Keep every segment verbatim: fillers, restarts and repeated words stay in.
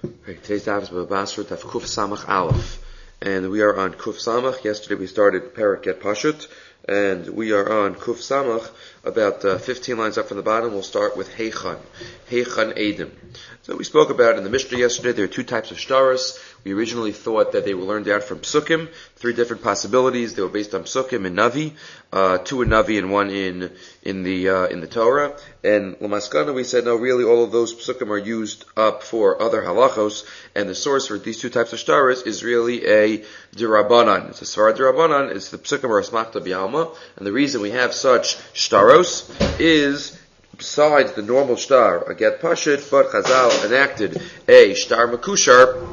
Okay, today's daf is Babasra Daf Kuf Samach Aleph, and we are on Kuf Samach. Yesterday we started Parak Get Pashut, and we are on Kuf Samach, about uh, fifteen lines up from the bottom. We'll start with Heichan, Heichan Eidim. So we spoke about in the Mishnah yesterday, there are two types of shtaros. We originally thought that they were learned out from Psukim, three different possibilities. They were based on Psukim and Navi, uh, two in Navi and one in in the uh, in the Torah. And Lamaskana, we said no, really all of those Psukim are used up for other halachos, and the source for these two types of shtaros is really a Dirabanan. It's a Svarad Dirabanan. It's the Psukim or Asmachta B'Alma, and the reason we have such shtaros is, besides the normal shtar, a get pashut, but Chazal enacted a shtar makushar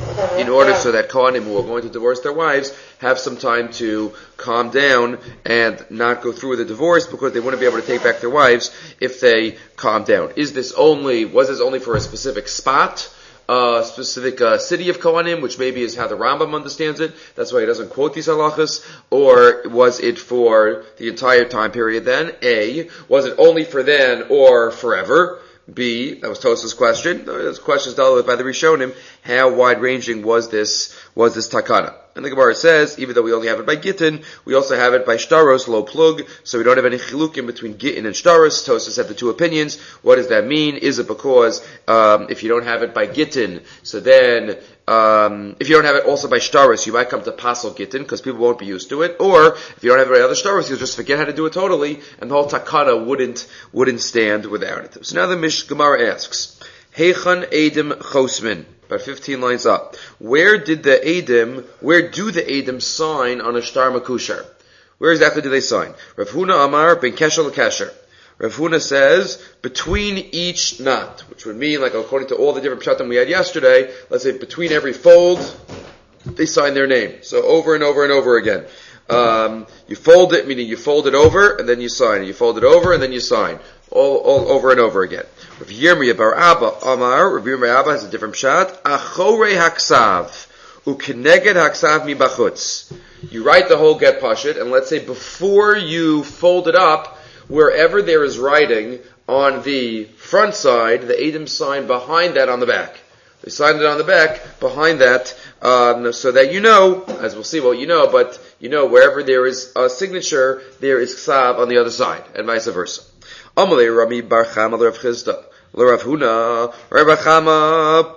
in order so that Kohanim who are going to divorce their wives have some time to calm down and not go through with the divorce, because they wouldn't be able to take back their wives if they calm down. Is this only, was this only for a specific spot, a specific uh, city of Kohanim, which maybe is how the Rambam understands it, that's why he doesn't quote these halachas, or was it for the entire time period then? A, was it only for then or forever? B, that was Tosaf's question. This question is dealt with by the Rishonim. How wide-ranging was this, was this takana? And the Gemara says, even though we only have it by Gittin, we also have it by Shtaros, low plug, so we don't have any chilukim between Gittin and Shtaros. Tosaf said the two opinions. What does that mean? Is it because, um, if you don't have it by Gittin, so then, um, if you don't have it also by Shtaros, you might come to Pasal Gittin, because people won't be used to it, or, if you don't have it by other Shtaros, you'll just forget how to do it totally, and the whole takana wouldn't, wouldn't stand without it. So now the Mish Gemara asks, Heichan Eidim Chosmin, about fifteen lines up. Where did the Eidim, where do the Eidim sign on a shtar makushar? Where exactly do they sign? Rav Huna Amar ben Kesher l'Kesher. Rav Huna says, between each knot, which would mean, like according to all the different pshatim we had yesterday, let's say between every fold, they sign their name. So over and over and over again. Um, you fold it, meaning you fold it over, and then you sign. You fold it over, and then you sign. All, all over and over again. Rav Yirmiyah bar Abba Amar, Rav Yirmiyah bar Abba has a different pshat. Achorei haksav, ukeneged haksav mi bachutz. You write the whole get pashut, and let's say before you fold it up, wherever there is writing on the front side, the Eidim sign behind that on the back. They signed it on the back, behind that, um, so that you know, as we'll see, well you know, but you know wherever there is a signature, there is ksav on the other side, and vice versa. Amalei Rami bar Chama l'Rav Chizda l'Rav Huna Rav Chama.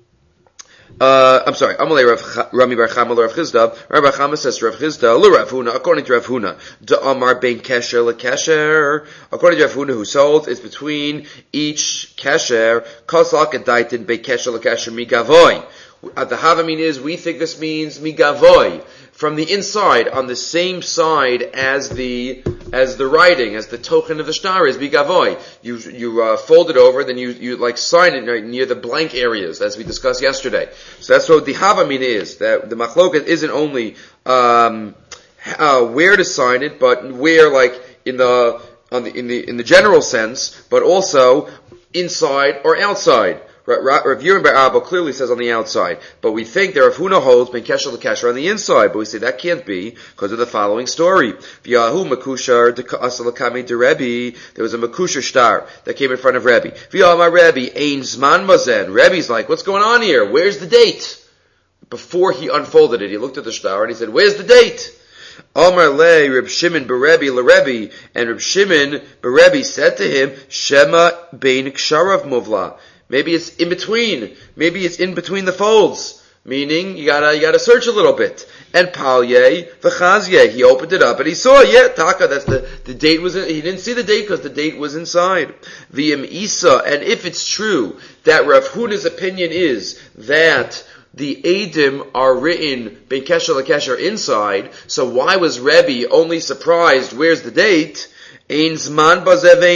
Uh, I'm sorry. Amalei Rav Rami bar Chama l'Rav Chizda. Rav Chama says to Rav Chizda l'Rav Huna. According to Rav Huna, da Amar ben Kesher l'Kesher. According to Rav Huna, who sold, it's between each Kesher. Kosalak adaitin ben Kesher l'Kesher migavoy. Uh, the Havamin is, we think this means migavoy, from the inside, on the same side as the as the writing, as the token of the shtar is migavoy. You you uh, fold it over, then you you like sign it right near the blank areas, as we discussed yesterday. So that's what the Havamin is. That the machloket isn't only um, uh, where to sign it, but where, like in the on the in the in the general sense, but also inside or outside. Rav Yirmiyah bar Abba clearly says on the outside, but we think that Rav Huna holds ben Kesher l'Kesher on the inside, but we say that can't be because of the following story. V'yahu makushar de'ka'asa l'kamei de Rebbe. There was a makushar shtar that came in front of Rebbe. V'yamar Rebbe ein zman mazen. Rebbe's like, what's going on here? Where's the date? Before he unfolded it, he looked at the shtar and he said, where's the date? Amar le Reb Shimon beRebbe leRebbe, and Reb Shimon beRebbe said to him, Shema bein ksharav muvla. Maybe it's in between. Maybe it's in between the folds. Meaning, you gotta, you gotta search a little bit. And Palye, v'chazye, he opened it up and he saw, yeah, Taka, that's the, the date was in, he didn't see the date because the date was inside. V'im Isa, and if it's true that Rav Huna's opinion is that the Eidim are written ben Kesher l'Kesher inside, so why was Rebbe only surprised, where's the date? He should have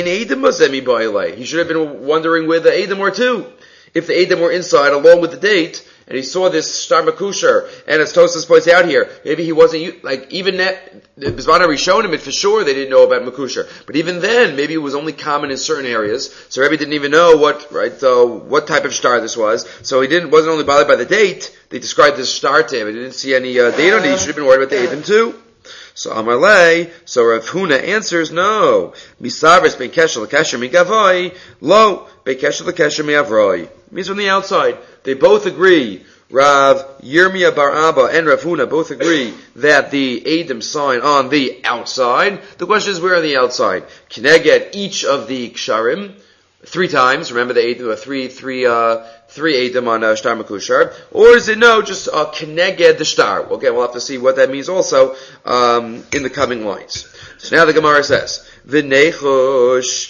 been wondering where the Eidim were too. If the Eidim were inside along with the date, and he saw this shtar makusher, and as Tosas points out here, maybe he wasn't, like, even that, Bizman Rishon him, for sure they didn't know about makusher. But even then, maybe it was only common in certain areas, so Rebbe didn't even know what, right, uh, what type of shtar this was, so he didn't, wasn't only bothered by the date, they described this shtar to him, he didn't see any uh, date on it, he should have been worried about the Eidim too. So Amarle, so Rav Huna answers, no. Misavris ben kesher l'kesher mi gavoi, lo, ben kesher l'kesher mi avroi. Means from the outside. They both agree, Rav Yirmiyah bar Abba and Rav Huna both agree that the Eidim sign on the outside. The question is, where on the outside? Kineged each of the Ksharim, three times. Remember the Eidim, three, three, uh, three Eidim on uh, Shtar Mekushar. Or is it no, just uh, Kineged the Shtar? Well, again, we'll have to see what that means also um, in the coming lines. So now the Gemara says, V'nechush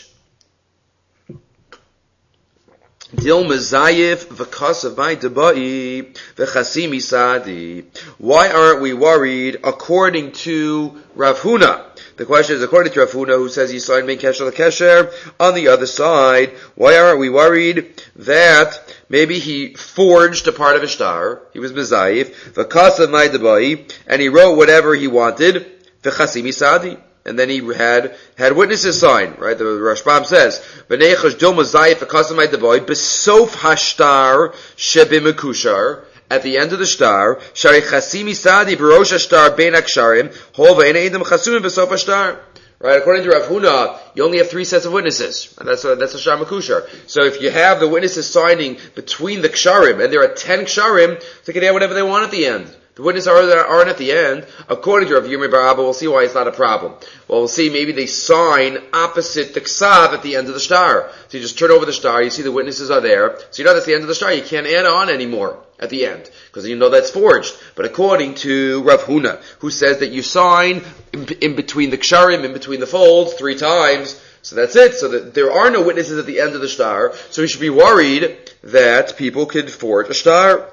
Dil Mazayif v'kasav my debai v'chasimi sadi. Why aren't we worried according to Rav Huna? The question is, according to Rav Huna, who says he signed Ben Kesher l'Kesher, on the other side, why aren't we worried that maybe he forged a part of a shtar, he was Mazayif, v'kasav my debai, and he wrote whatever he wanted, v'chasimi sadi. And then he had had witnesses sign, right? The Rashbam says, "V'neichash dil mazayif v'kasamay devoy besof hashtar shebimekushar." At the end of the shtar, shari chasimi sadi b'rosh hashtar bein aksharim hova eneidem chasumim besof hashtar. Right? According to Rav Huna, you only have three sets of witnesses, and that's a, that's a shtar mekushar. So if you have the witnesses signing between the ksharim, and there are ten ksharim, they can have whatever they want at the end. The witnesses are, aren't at the end. According to Rav Yirmiyah bar Abba, we'll see why it's not a problem. Well, we'll see maybe they sign opposite the ksav at the end of the shtar. So you just turn over the shtar, you see the witnesses are there. So you know that's the end of the shtar. You can't add on anymore at the end, because you know that's forged. But according to Rav Huna, who says that you sign in, in between the ksharim, in between the folds, three times, so that's it. So that there are no witnesses at the end of the shtar. So we should be worried that people could forge a shtar.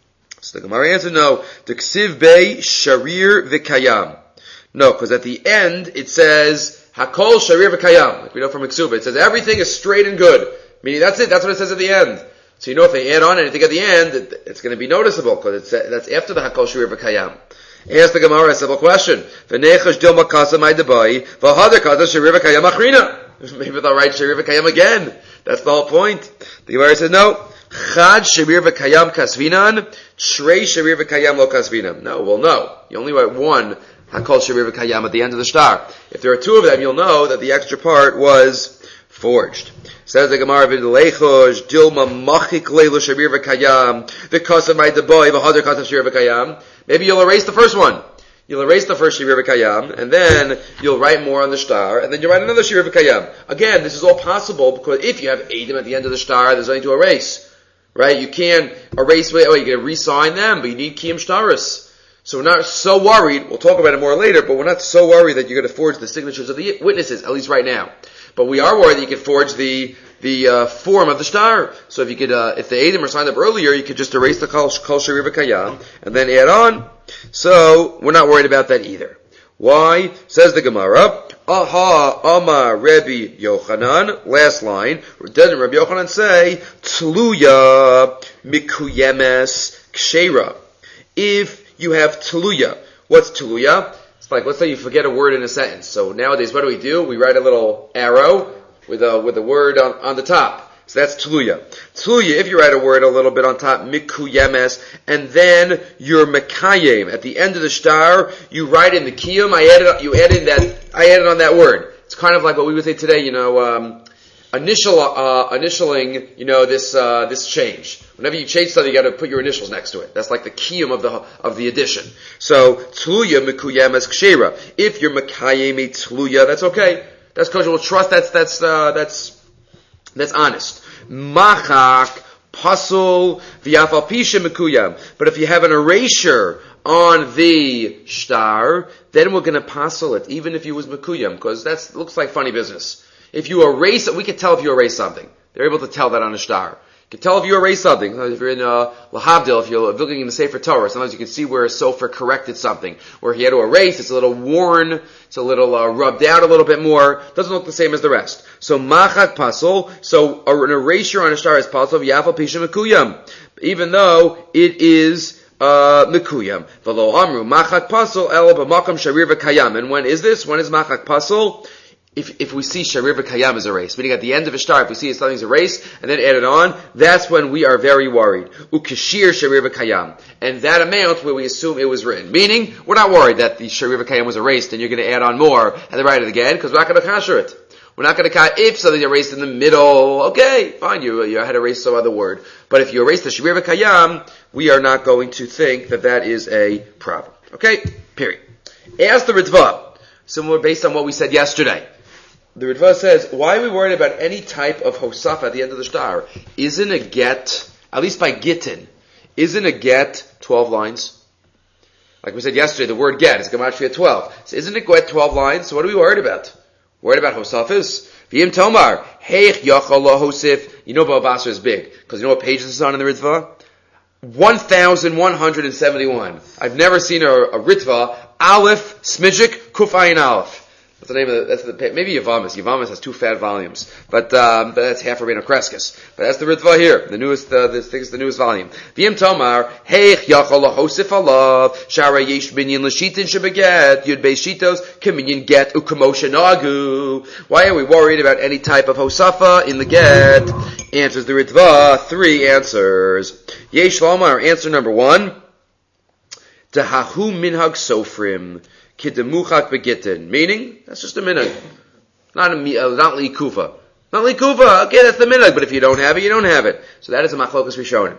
So the Gemara answered, no. T'ksiv bei sharir v'kayam. No, because at the end it says hakol sharir v'kayam. Like we know from Eksuba, it says everything is straight and good. Meaning that's it. That's what it says at the end. So you know if they add on anything at the end, it's going to be noticeable because it's that's after the hakol sharir v'kayam. Ask the Gemara a simple question. V'nechash dil makasa my debai v'hadar kasa sharir v'kayam achrina. Maybe they'll write sharir v'kayam again. That's the whole point. The Gemara says no. Chad sharir v'kayam kasvinan, shrei sharir v'kayam lo kasvinan. No, well no. You only write one hakol sharir v'kayam at the end of the shtar. If there are two of them, you'll know that the extra part was forged. Says the Gemara, v'leichosh dilma machik leilu sharir v'kayam v'kasav my deboy v'hadar kasav sharir v'kayam. Maybe you'll erase the first one. You'll erase the first sharir v'kayam, and then you'll write more on the shtar, and then you write another sharir v'kayam. Again, this is all possible because if you have eidim at the end of the shtar, there's nothing to erase. Right? You can't erase, oh, you can re-sign them, but you need kiyum shtaris. So we're not so worried, we'll talk about it more later, but we're not so worried that you're going to forge the signatures of the witnesses, at least right now. But we are worried that you can forge the, the, uh, form of the shtar. So if you could, uh, if the Eidim are signed up earlier, you could just erase the kol sharir v'kayam, and then add on. So, we're not worried about that either. Why? Says the Gemara, Aha, Amar, Rabbi Yochanan, last line, doesn't Rabbi Yochanan say, Tluya, Mikuyemes, Kshera. If you have Tluya, what's Tluya? It's like, let's say you forget a word in a sentence. So nowadays, what do we do? We write a little arrow with a, with a word on, on the top. So that's Tluya. Tluya, if you write a word a little bit on top, Mikuyemes, and then your Mekayem. At the end of the shtar, you write in the Kiyum, I added, you added that, I added on that word. It's kind of like what we would say today, you know, um, initial, uh, initialing, you know, this, uh, this change. Whenever you change something, you gotta put your initials next to it. That's like the Kiyum of the, of the addition. So, Tluya Mikuyemes Kshera. If you're Mekayem a Tluya, that's okay. That's because we'll trust that's, that's, uh, that's, That's honest. Machak, pasul, v'yafal pisha mekuyam. But if you have an erasure on the shtar, then we're going to pasul it, even if you was mekuyam, because that looks like funny business. If you erase it, we can tell if you erase something. They're able to tell that on a shtar. You can tell if you erase something. If you're in uh, Lahavdil, if you're looking in the Sefer Torah, sometimes you can see where a Sofer corrected something, where he had to erase, it's a little worn, it's a little uh, rubbed out a little bit more, doesn't look the same as the rest. So, machak pasul, so an erasure on a shtar is pasul, yafal pisha mekuyam, even though it is uh, mekuyam. V'lo amru, machak pasul, el b'makam sharir v'kayam. And when is this? When is machak pasul? if if we see Sharir V'Kayam is erased, meaning at the end of a star, if we see something's erased and then added on, that's when we are very worried. Ukashir Sharir V'Kayam. And that amount where we assume it was written. Meaning, we're not worried that the Sharir V'Kayam was erased and you're going to add on more and then write it again, because we're not going to kasher it. We're not going to count if something's erased in the middle. Okay, fine, you, you had erased some other word. But if you erase the Sharir V'Kayam, we are not going to think that that is a problem. Okay? Period. Ask the Ritva, similar based on what we said yesterday. The Ritva says, why are we worried about any type of hosafa at the end of the star? Isn't a get, at least by gittin, isn't a get twelve lines? Like we said yesterday, the word get is gematria twelve. So isn't it get twelve lines? So what are we worried about? Worried about hosafas? V'yim tomar, heich yachal lo hosif. You know Bava Basra is big, because you know what page this is on in the Ritva? one thousand one hundred seventy-one. I've never seen a, a Ritva, Aleph, Smijik, Kuf Ayin Aleph. That's the name of the, that's the, maybe Yavamas. Yavamas has two fat volumes. But, um, but that's half Rabbeinu Kreskes. But that's the Ritva here. The newest, uh, this thing is the newest volume. V'yim Tomar, Heich Yachal Lahosif Alav, Shara Yesh Minyan L'Shitin Shebeget, Yud Beis Shitos, Keminyan Get Ukamosha Nagu. Why are we worried about any type of Hosafa in the Get? Answers the Ritva. Three answers. Yesh Lomar, answer number one. Dahahu Minhag Sofrim. Kidemuchak begitten, meaning that's just a minhag, not a uh, not likuva, not likuva. Okay, that's the minhag. But if you don't have it, you don't have it. So that is a machlokas rishonim.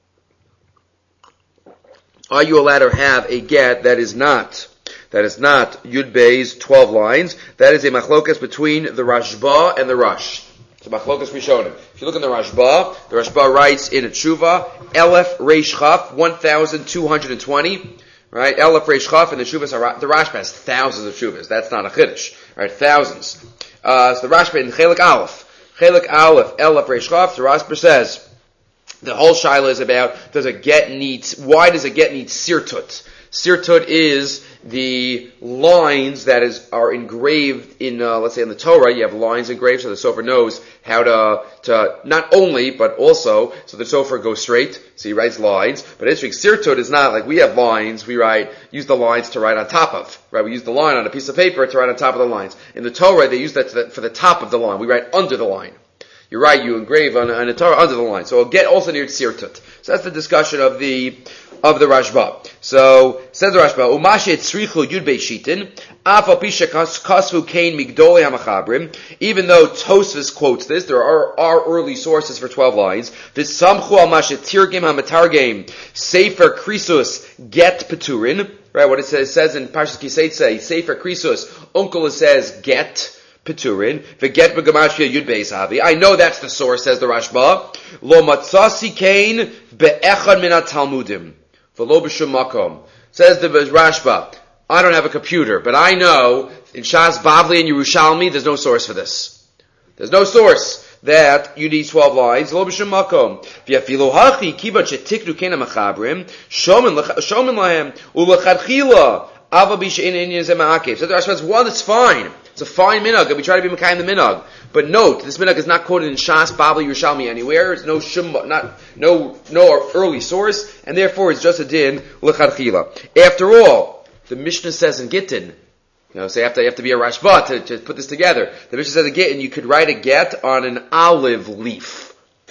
Are you allowed to have a get that is not that is not Yud Beis twelve lines? That is a machlokas between the Rashba and the Rosh. It's a machlokas rishonim. If you look in the Rashba, the Rashba writes in a tshuva Elef Reish Chaf one thousand two hundred twenty. Right, Elef Reish Chaf and the Shuvas are, the Rashba has thousands of Shuvas. That's not a Chiddush. Right, thousands. Uh, so the Rashba in Chelik Aleph. Chelik Aleph, Elef Reish Chaf, the Rashba says, the whole shaila is about, does a get need, why does a get need sirtut? Sirtut is the lines that is are engraved in, uh, let's say in the Torah, you have lines engraved so the sofer knows how to, to, not only, but also, so the sofer goes straight, so he writes lines, but interesting, Sirtut is not like we have lines, we write, use the lines to write on top of, right? We use the line on a piece of paper to write on top of the lines. In the Torah, they use that the, for the top of the line, we write under the line. You're right, you engrave on, on a Torah under the line. So a get also near Sirtut. So that's the discussion of the, of the Rashba. So, says the Rashba, Umashe tzrichu yud beis shitin, af al pisha kasvu kain migdolei hamachabrim. Even though Tosfos quotes this, there are, are early sources for twelve lines. This samchu al mashe tirgim hamatargim, sefer krisus get peturin. Right, what it says, it says in Parshas Kiseitze, sefer krisus, uncle says get Peturin, v'get b'gamashia yud beis havi. I know that's the source, says the Rashba. Lo matzasi kain be'echad min ha-talmudim, v'lo b'shum makom. Says the Rashba, I don't have a computer, but I know in Shas Bavli and Yerushalmi, there's no source for this. There's no source that you need twelve lines. Lo b'shum makom. V'yafilu hachi kibat shetiknu kain ha-machabrim, shomen lahem, u'lechadchila, ava b'she'in inyan zeh ma'akev. So the Rashba says, one, that's fine. It's a fine minhag, and we try to be Mekayim the minhag. But note, this minhag is not quoted in Shas, Bavli, Yerushalmi anywhere. It's no shum, not, no, no early source, and therefore it's just a din, l'chadchila. After all, the Mishnah says in Gittin, you know, so you have to, you have to be a Rashba to, to put this together. The Mishnah says in Gittin, you could write a get on an olive leaf.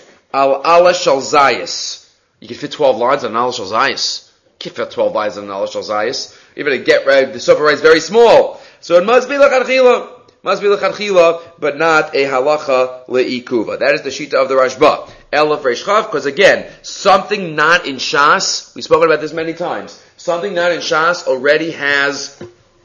Al ala shal zayis. You could fit twelve lines on an ala shal zayis. You can't fit twelve lines on an ala shal zayis. Even a get, right, the sofer writes very small. So it must be l'chadchila, must be l'chadchila, but not a halacha le'ikuva. That is the shita of the Rashba. Elef Reish Chaf, because again, something not in Shas, we've spoken about this many times, something not in Shas already has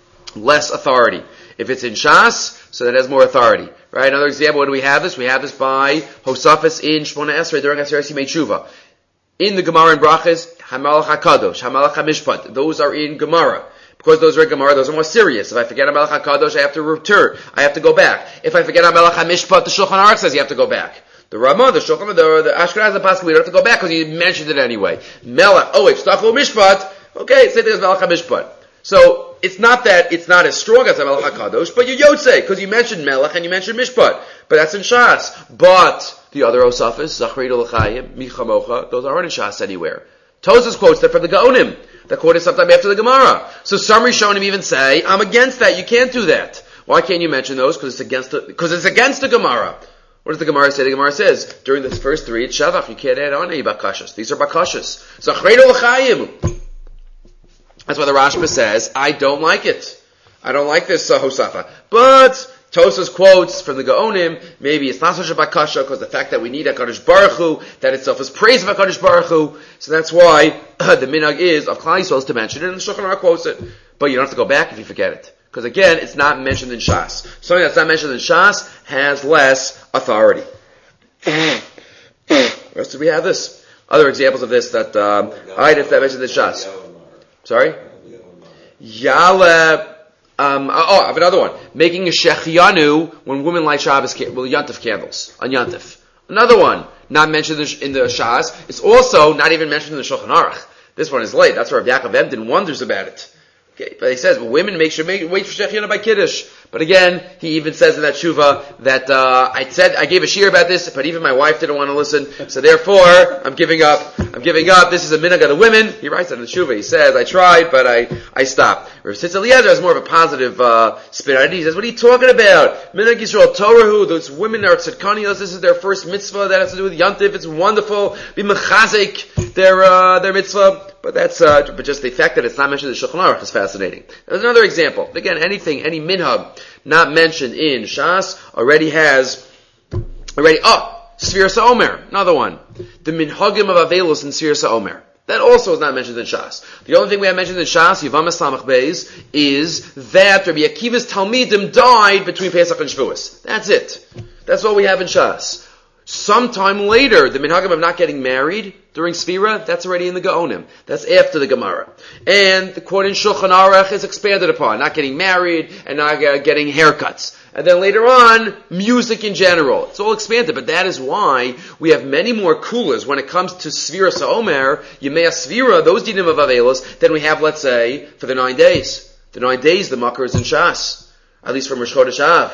less authority. If it's in Shas, so that has more authority. Right? Another example, when do we have this? We have this by Hosafis in Shmona Esrei during Aseret Yimei Tshuva. In the Gemara and Brachas, Hamalach HaKadosh, Hamalach HaMishpat, those are in Gemara. Because those are Gemara, those are more serious. If I forget HaMelech HaKadosh, I have to return. I have to go back. If I forget HaMelech HaMishpat, the Shulchan Aruch says you have to go back. The Ramah, the Shulchan, the, the Ashkenaz, the Pasuk, we don't have to go back because you mentioned it anyway. Melech, oh wait, Stafel Mishpat, okay, same thing as Melech HaMishpat. So, it's not that it's not as strong as HaMelech HaKadosh, but you Yotzei, because you mentioned Melech and you mentioned Mishpat. But that's in Shas. But, the other Osafis, Zachrei L'Chaim, Michamocha, those aren't in Shas anywhere. Tosas quotes that from the Gaonim. That quoted sometime after the Gemara. So some Rishonim even say, I'm against that, you can't do that. Why can't you mention those? Because it's against the, because it's against the Gemara. What does the Gemara say? The Gemara says, during the first three, it's Shavach. You can't add on any bakashas. These are bakashas. So, that's why the Rashba says, I don't like it. I don't like this uh, Hosafa. But Tosas quotes from the Gaonim, maybe it's not such a bakasha because the fact that we need HaKadosh Baruch Hu, that itself is praise of HaKadosh Baruch Hu. So that's why uh, the minhag is of Klal Yisrael to mention it, and the Shulchan Aruch quotes it. But you don't have to go back if you forget it. Because again, it's not mentioned in Shas. Something that's not mentioned in Shas has less authority. Where else do we have this? Other examples of this that, um, items that mentioned in Shas. Sorry? Yaleh. Um, oh, I have another one. Making a shechianu when women light Shabbos, well, Yantif candles on Yantif. Another one, not mentioned in the Shas. It's also not even mentioned in the Shulchan Aruch. This one is late. That's where Yaakov Emden wonders about it. Okay, but he says, well, women make sure make, wait for shechianu by Kiddush. But again, he even says in that tshuva that uh, I said I gave a shir about this, but even my wife didn't want to listen. So therefore, I'm giving up. I'm giving up. This is a minhag of the women. He writes that in the tshuva. He says, I tried, but I I stopped. Rav Tzitz Eliezer has more of a positive uh, spin on it. He says, what are you talking about? Minhag Yisrael Torahu. Those women are tzedkanios. This is their first mitzvah that has to do with Yantif. It's wonderful. Be mechazik their uh, their mitzvah. But that's uh, but just the fact that it's not mentioned in the Shulchan Aruch is fascinating. There's another example. Again, anything, any minhag not mentioned in Shas already has already. Oh, Sfiras HaOmer, another one. The minhagim of Avelus in Sfiras HaOmer. That also is not mentioned in Shas. The only thing we have mentioned in Shas, Yevamos Samach Beis, is that Rabbi Akiva's Talmidim died between Pesach and Shavuos. That's it. That's all we have in Shas. Sometime later, the minhagim of not getting married during Sfira, that's already in the Gaonim. That's after the Gemara. And the quote in Shulchan Aruch is expanded upon, not getting married and not uh, getting haircuts. And then later on, music in general. It's all expanded, but that is why we have many more kulas when it comes to Sfiras HaOmer, Yemei Sfira, those dinim of Avelos, than we have, let's say, for the nine days. The nine days, the Makar is in Shas. At least from Rosh Chodesh Av.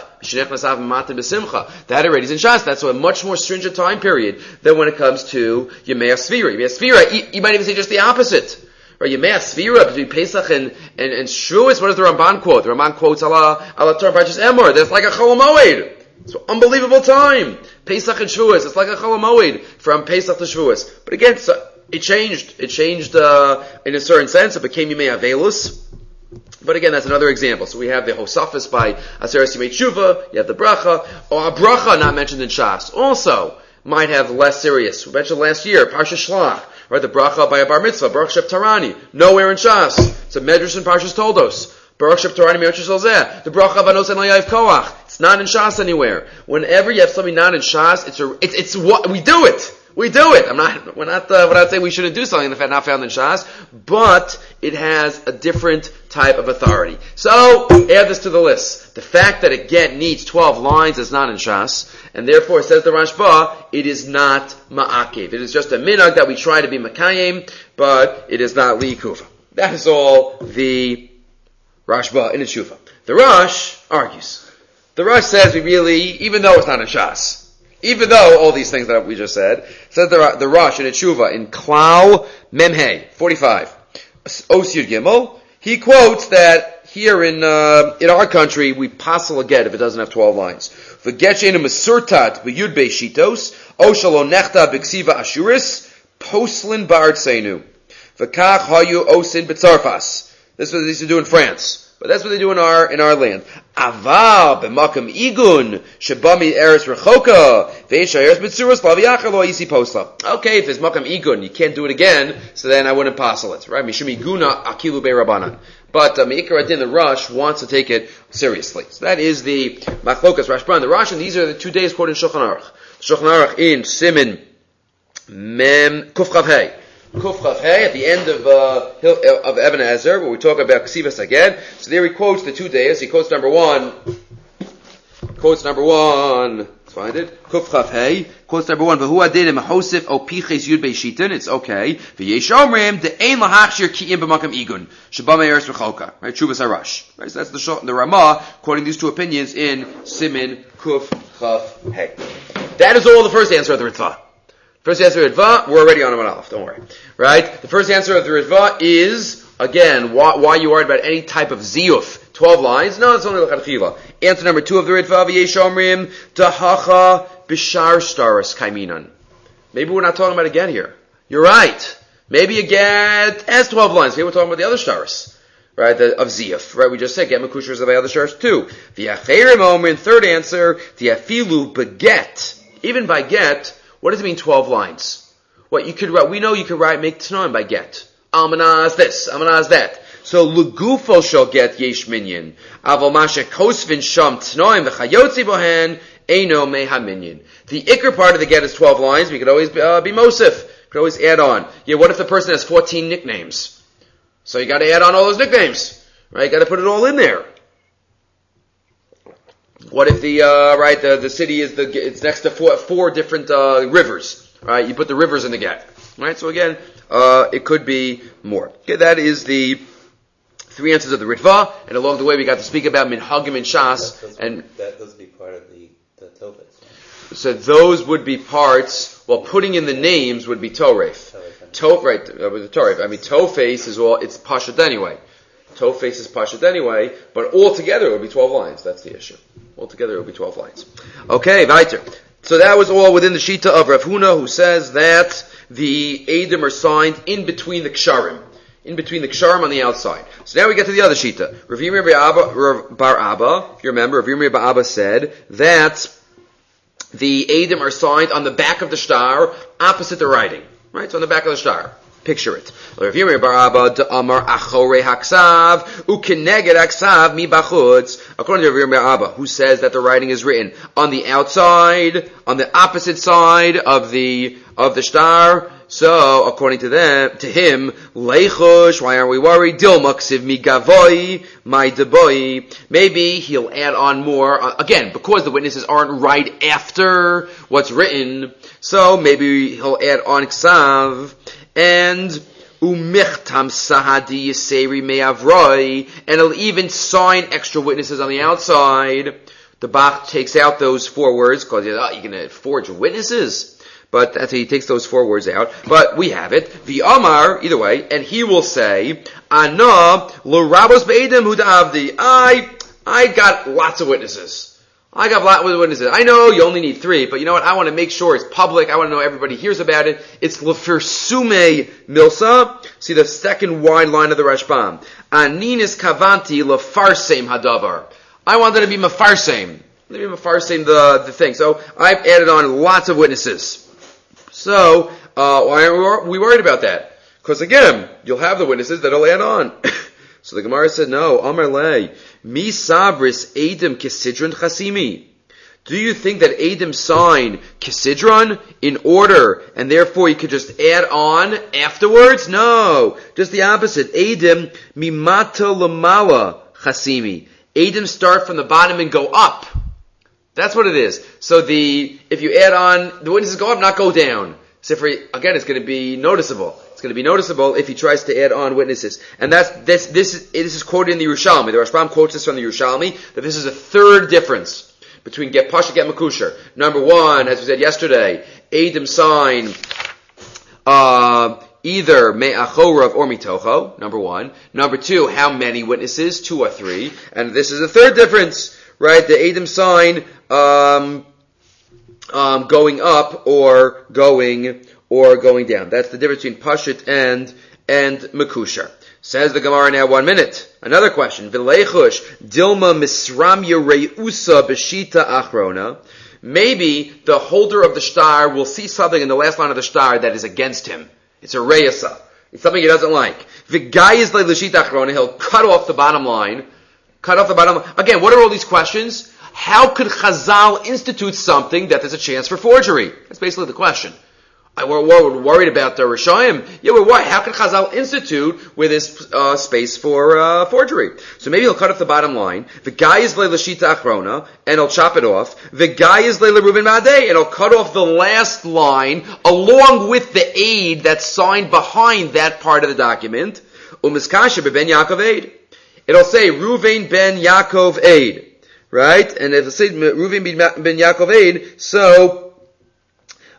That already is in Shas. That's a much more stringent time period than when it comes to Yemei Sfira. Yemei Sfira, you might even say just the opposite. Right? Yemei Sfira, between Pesach and, and, and Shavuos, what does the Ramban quote? The Ramban quotes ala, ala Torah Parshas Emor. That's like a Chol Moed. It's an unbelievable time. Pesach and Shavuos. It's like a Chol Moed from Pesach to Shavuos. But again, so it changed. It changed, uh, in a certain sense. It became Yemei Avelus. But again, that's another example. So we have the Hosafis by Aseres Yemei Tshuva, you have the Bracha, or a Bracha not mentioned in Shas. Also, might have less serious. We mentioned last year, Parsha Shlach, right? The Bracha by a Bar Mitzvah, Baruch Shep Tarani, nowhere in Shas. It's a Medrash in Parshas Toldos. Baruch Shep Tarani Me'ocher Zeh. The Bracha of Anos En Layav Koach. It's not in Shas anywhere. Whenever you have something not in Shas, it's a, it's, it's what, we do it. We do it. I'm not, we're not, uh, we're not saying we shouldn't do something that's not found in Shas, but it has a different type of authority. So, add this to the list. The fact that it get needs twelve lines is not in Shas, and therefore, says the Rashba, it is not ma'akev. It is just a minhag that we try to be makayim, but it is not li'ikufa. That is all the Rashba in the Shufa. The Rosh argues. The Rosh says we really, even though it's not in Shas, even though all these things that we just said, says the, the Rosh in Tshuva in Klau Memhei forty-five, Osir Gimel, he quotes that here in uh, in our country we pasal a get if it doesn't have twelve lines. V'get she'enu mesurtat b'yud be'shitos, o shelo nechta b'ksiva ashuris, poslin ba'artseinu. V'kach hayu osin b'tzarfas. This is what they used to do in France. But that's what they do in our in our land. Aval b'makam igun shebami eretz rechoka ve'eshayeres b'tzuros laviachar lo yisi posla. Okay, if there's makam igun, you can't do it again, so then I wouldn't passel it, right? Mishum iguna akilu be'rabanan. But um, Meikar Adin, the Rosh, wants to take it seriously. So that is the Machlokas Rashban. The Rosh, and these are the two days quoted in Shulchan Aruch. Shulchan Aruch in Simin Mem Kuf Chav Hei. Kuf Chav Hei, at the end of uh, of Eben Ezer, where we talk about Ksivas again. So there he quotes the two days. He quotes number one. Quotes number one. Let's find it. Kuf Chav Hei. Quotes number one. V'hu adin mehosif o piches yud beishitin. It's okay. V'yesh omrim de'ein lahachshir ki'im b'makam igun sheba me'eretz rechoka. Right. Shuvas Harash. Right. So that's the shot, the Ramah quoting these two opinions in Simin Kuf Chav Hei. That is all the first answer of the Ritva. First answer of the Ritva, we're already on Amud Aleph, don't worry. Right? The first answer of the Ritva is Again, why, why are you worried about any type of ziyuf? Twelve lines? No, it's only l'chadchila. Answer number two of the Ritva, v'yesh omrim, dahacha b'shar staris kaiminan. Maybe we're not talking about a get here. You're right. Maybe a get has twelve lines. Maybe we're talking about the other staris, right, the, of ziyuf. Right, we just said get makusher is the other staris too. V'yacherim omrim, third answer, v'yafilu beget. Even by get, what does it mean twelve lines? What you could write, we know you could write, make tanoim by get. Almanaz this, almanaz that. So, legufo shall get yesh minyan. Aval masha kosvin sham tanoim v'chayotzi bohen, eino meha minyan. The ikr part of the get is twelve lines, we could always be, uh, be mosif. Could always add on. Yeah, what if the person has fourteen nicknames? So you gotta add on all those nicknames. Right, you gotta put it all in there. What if the, uh, right, the, the city is the, it's next to four, four different, uh, rivers. Right, you put the rivers in the get. Right, so again, uh, it could be more. Okay, that is the three answers of the Ritva, and along the way we got to speak about minhagim and shas, that and be, that does be part of the the tofes. Right? So those would be parts. Well, putting in the names would be toref. Tof, right? Uh, with the toref. I mean, tofes is all. It's pashat anyway. Tofes is pashat anyway, but altogether it would be twelve lines. That's the issue. Altogether it would be twelve lines. Okay, weiter. So that was all within the Shita of Rav Huna, who says that the Eidim are signed in between the Ksharim. In between the Ksharim on the outside. So now we get to the other Shita. Rav Yirmiyah Bar Abba, if you remember, Rav Yirmiyah Bar Abba said that the Eidim are signed on the back of the shtar, opposite the writing. Right? So on the back of the shtar. Picture it. Rav Yirmiyah Bar Abba, D'amar achorei haksav, u'keneged haksav mi bachutz. According to Rav Yirmiyah Abba, who says that the writing is written on the outside, on the opposite side of the, of the shtar. So, according to them, to him, leichush, why aren't we worried? Dilmaksiv mi gavoi, my deboi. Maybe he'll add on more, uh, again, because the witnesses aren't right after what's written, so maybe he'll add on ksav, and umichtam sahadi yiseri me'avroi, and he'll even sign extra witnesses on the outside. The Bach takes out those four words, because oh, you're going to forge witnesses. But that's he takes those four words out. But we have it. The Amar, either way, and he will say, Ana l'rabos be'edim hudavdi. I, I got lots of witnesses. I got lots of witnesses. I know you only need three, but you know what? I want to make sure it's public. I want to know everybody hears about it. It's l'firsume milsa. See the second wide line of the Rashbam. Aninis kavanti l'farsem hadavar. I wanted to be mefarsem. Let me mefarsem the, the thing. So I've added on lots of witnesses. So, uh, why are we worried about that? Because again, you'll have the witnesses that'll add on. So the Gemara said, no, Amar lei, mi sabris edim kisidron chasimi. Do you think that edim sign kisidron in order, and therefore you could just add on afterwards? No, just the opposite. Edim mimata lamala chasimi. Edim start from the bottom and go up. That's what it is. So the, if you add on, the witnesses go up, not go down. So for, again, it's going to be noticeable. It's going to be noticeable if he tries to add on witnesses. And that's, this, this is, this is quoted in the Yerushalmi. The Rashbam quotes this from the Yerushalmi, that this is a third difference between get pasha, get makusher. Number one, as we said yesterday, Eidim sign, uh, either me'achorav or mitocho, number one. Number two, how many witnesses? Two or three. And this is the third difference. Right, the Eidim sign, um, um, going up or going, or going down. That's the difference between Pashit and, and Mekusher. Says the Gemara now, one minute. Another question. V'leichush, Dilma misram yereusa b'shita achrona. Maybe the holder of the shtar will see something in the last line of the shtar that is against him. It's a reyasa. It's something he doesn't like. V'gayis le'l'shita achrona, he'll cut off the bottom line. Cut off the bottom. Again, what are all these questions? How could Chazal institute something that there's a chance for forgery? That's basically the question. I, we're, we're worried about the Rishayim. Yeah, we're worried. How could Chazal institute where there's uh, space for uh, forgery? So maybe he'll cut off the bottom line. The guy is leila shita achrona, and he'll chop it off. The guy is leila Reuven Madei, and he'll cut off the last line along with the aid that's signed behind that part of the document. Umiskasha beben Yaakov aid. It'll say Reuven ben Yaakov Eid, right? And it'll say Reuven ben Yaakov Eid, so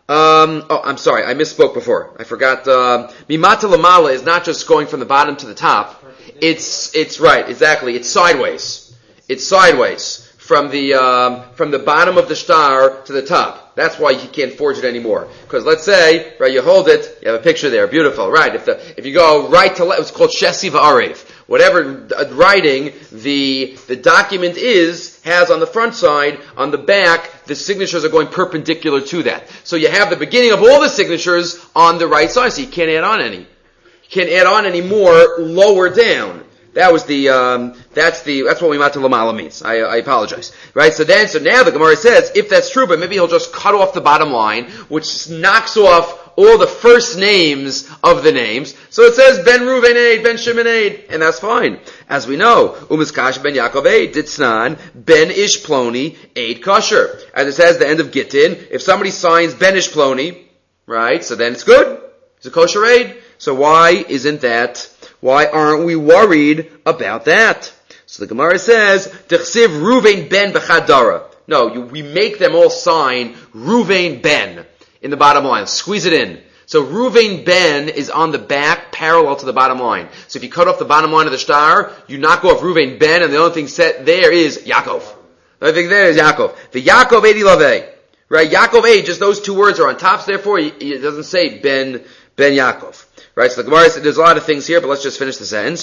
Um, oh, I'm sorry, I misspoke before. I forgot. Mimata um, lamala is not just going from the bottom to the top. It's it's right, exactly. It's sideways. It's sideways from the um, from the bottom of the star to the top. That's why you can't forge it anymore. Because let's say, right, you hold it, you have a picture there, beautiful, right? If the if you go right to left, it's called shesi va'arev. Whatever writing the the document is has on the front side, on the back, the signatures are going perpendicular to that. So you have the beginning of all the signatures on the right side, so you can't add on any. You can't add on any more lower down. That was the, um, that's the, that's what Mimata Lamala means. I, I apologize. Right? So then, so now the Gemara says, if that's true, but maybe he'll just cut off the bottom line, which knocks off all the first names of the names. So it says, Ben Ruven Eid, Ben Shimon Eid, and that's fine. As we know, Umiskash Ben Yaakov Eid, Ditznan, Ben Ish Ploni, Eid Kosher. As it says, the end of Gittin, if somebody signs Ben Ish Ploni, right, so then it's good. It's a kosher Eid. So why isn't that, why aren't we worried about that? So the Gemara says, T'chsiv Ruvain Ben b'chadara. No, you, we make them all sign Ruvain Ben in the bottom line. Squeeze it in. So Ruvain Ben is on the back, parallel to the bottom line. So if you cut off the bottom line of the star, you knock off Ruvain Ben, and the only thing set there is Yaakov. The only thing there is Yaakov. The Yaakov Eidi Lavei. Right? Yaakov Eid, just those two words are on top, so therefore it doesn't say Ben, Ben Yaakov. Right, so the Gemara says there's a lot of things here, but let's just finish the sentence.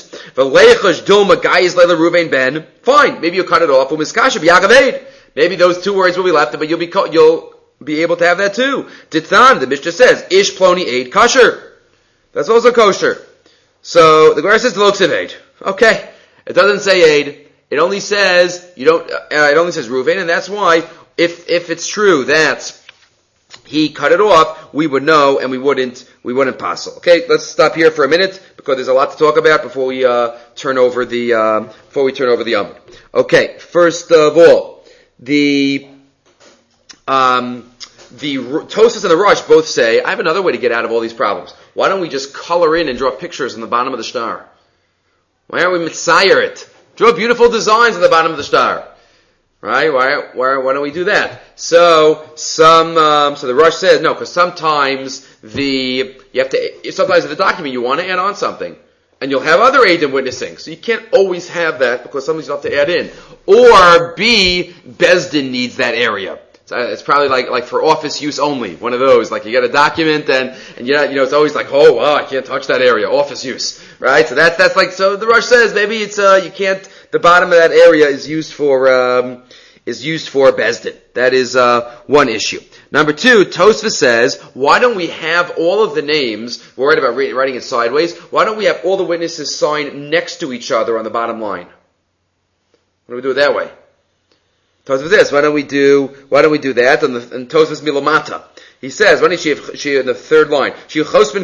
Fine, maybe you'll cut it off. Maybe those two words will be left, but you'll be you'll be able to have that too. Tithan, the Mishnah says, Ish Ploni Eid Kosher. That's also kosher. So the Gemara says the Loksev Eid. Okay, it doesn't say Eid. It only says you don't. Uh, it only says Ruvain, and that's why if if it's true that he cut it off, we would know, and we wouldn't, we wouldn't passel. Okay, let's stop here for a minute, because there's a lot to talk about before we, uh, turn over the, um, before we turn over the Amud. Okay, first of all, the, um, the Tosfos and the Rosh both say, I have another way to get out of all these problems. Why don't we just color in and draw pictures on the bottom of the star? Why aren't we mitzayer it? Draw beautiful designs on the bottom of the star. Right? Why, why, why don't we do that? So, some, um, so the Rosh says, no, because sometimes the, you have to, sometimes in the document you want to add on something. And you'll have other Eidim witnessing. So you can't always have that, because sometimes you'll have to add in. Or B, Bezdin needs that area. So it's probably like, like for office use only. One of those. Like you get a document and, and you know, you know, it's always like, oh wow, I can't touch that area. Office use. Right? So that's, that's like, so the Rosh says maybe it's, uh, you can't, the bottom of that area is used for, um, is used for Bezdin. That is, uh, one issue. Number two, Tosfos says, why don't we have all of the names, we're worried about writing it sideways, why don't we have all the witnesses sign next to each other on the bottom line? Why don't we do it that way? Tosfos says, why don't we do, why don't we do that? And, the, and Tosfos Milomata. He says, why don't she have, she, in the third line, why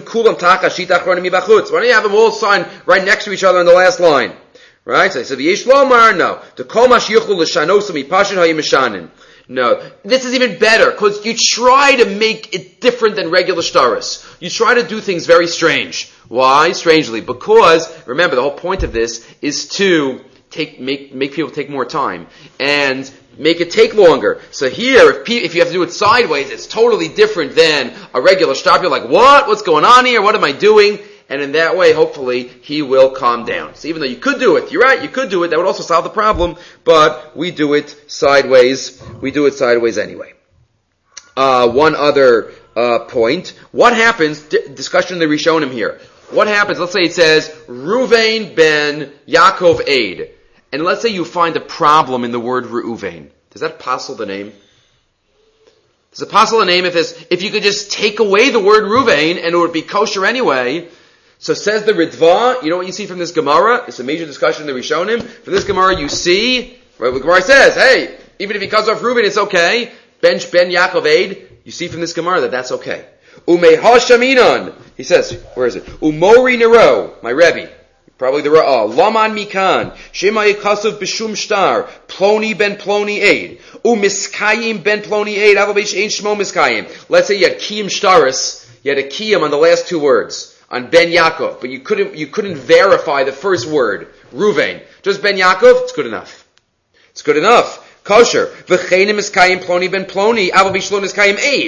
don't you have them all sign right next to each other in the last line? Right? So I said, Yesh Lomar, no. To kol mashiachlu l'shanosu mipashin hayimishanin. No. This is even better, because you try to make it different than regular shtaris. You try to do things very strange. Why? Strangely. Because, remember, the whole point of this is to take, make, make people take more time. And make it take longer. So here, if, pe- if you have to do it sideways, it's totally different than a regular shtar. You're like, what? What's going on here? What am I doing? And in that way, hopefully, he will calm down. So even though you could do it, you're right, you could do it, that would also solve the problem, but we do it sideways. We do it sideways anyway. Uh, one other, uh, point. What happens, d- discussion in the Rishonim here. What happens, let's say it says, Ruvain ben Yaakov Eid. And let's say you find a problem in the word Reuven. Does that passel the name? Does it passel the name if it's, if you could just take away the word Ruvain and it would be kosher anyway? So says the Ritva, you know what you see from this Gemara? It's a major discussion in the Rishonim. From this Gemara you see, right, the Gemara says, hey, even if he cuts off Reuven, it's okay. Ben, ben Yaakov Eid, you see from this Gemara that that's okay. Umei Hashaminon, he says, where is it? Umori Nero, my Rebbe, probably the Ra'ah, Laman Mikan, Shema Yikasov B'Shum Shtar, Ploni ben Ploni Eid, Umiskayim ben Ploni Eid, Avabish Ein Shmo Miskayim. Let's say you had Kiyim Shtaris, you had a Kiyim on the last two words. On Ben Yaakov, but you couldn't, you couldn't verify the first word, Ruvain. Just Ben Yaakov, it's good enough. It's good enough. Kosher. V'cheinim iskayim ploni ben ploni, aval bishlon iskayim aid. It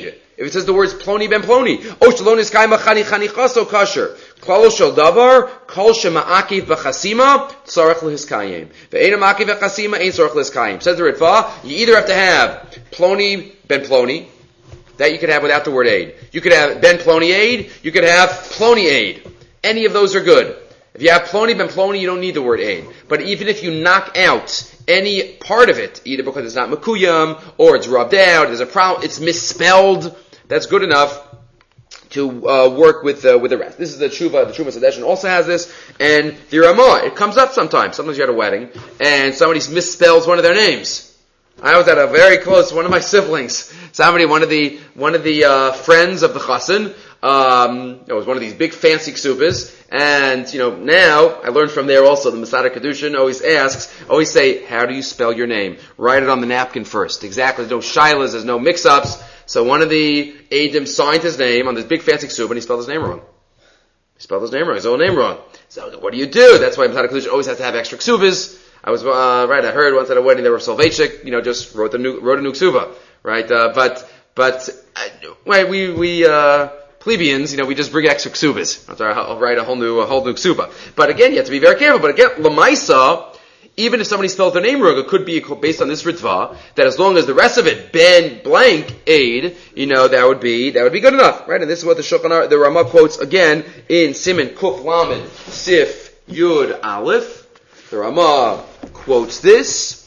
If it says the words ploni ben ploni, oh shalon is kaima chani chani chaso kasher. Klalo shel davar kol shema'akiv b'chasima tzarech lehiskayim. Ve'ena ma'akiv b'chasima ain't tzarech lehiskayim. Says the Ritva, you either have to have ploni ben ploni, that you could have without the word aid. You could have ben ploni aid. You could have ploni aid. Any of those are good. If you have ploni ben ploni, you don't need the word aid. But even if you knock out any part of it, either because it's not makuyam or it's rubbed out, there's a problem, it's misspelled, that's good enough to uh, work with uh, with the rest. This is the tshuva. The tshuva Sadeshin also has this, and the Ramah. It comes up sometimes. Sometimes you're at a wedding and somebody misspells one of their names. I was at a very close, one of my siblings, somebody, one of the, one of the, uh, friends of the chassan, um, it was one of these big fancy ksupas, and, you know, now, I learned from there also, the Masada Kedushin always asks, always say, how do you spell your name? Write it on the napkin first. Exactly, there's no shilas, there's no mix-ups, so one of the Eidim signed his name on this big fancy ksup, and he spelled his name wrong. He spelled his name wrong, his own name wrong. So, what do you do? That's why Masada Kedushin always has to have extra ksubas. I was, uh, right, I heard once at a wedding there were Solveitchik, you know, just wrote the new, wrote a new ksuba, right, uh, but, but, uh, right, we, we, uh, plebeians, you know, we just bring extra ksubas. I'll write a whole new, a whole new ksuba. But again, you have to be very careful, but again, Lamaisa, even if somebody spells their name wrong, it could be based on this ritva, that as long as the rest of it, ben blank, aid, you know, that would be, that would be good enough, right, and this is what the Shulchan Aruch, the Ramah quotes again in Siman Kuf Lamed, Sif, Yud, Aleph. The Ramah quotes this.